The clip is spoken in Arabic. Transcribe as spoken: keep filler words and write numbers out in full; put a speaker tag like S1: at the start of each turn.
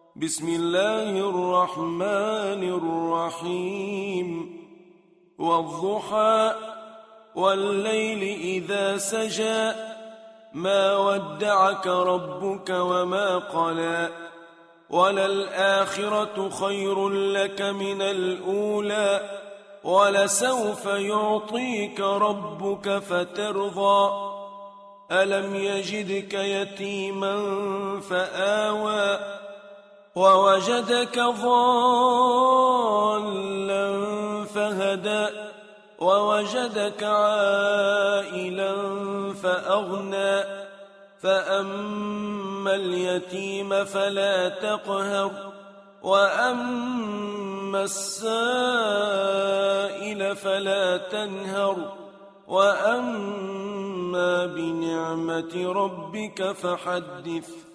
S1: بسم الله الرحمن الرحيم والضحى والليل إذا سجى ما ودعك ربك وما قلى وللآخرة خير لك من الأولى ولسوف يعطيك ربك فترضى ألم يجدك يتيما فآوى ووجدك ضالا فهدى ووجدك عائلا فأغنى فأما اليتيم فلا تقهر وأما السائل فلا تنهر وأما بنعمة ربك فحدث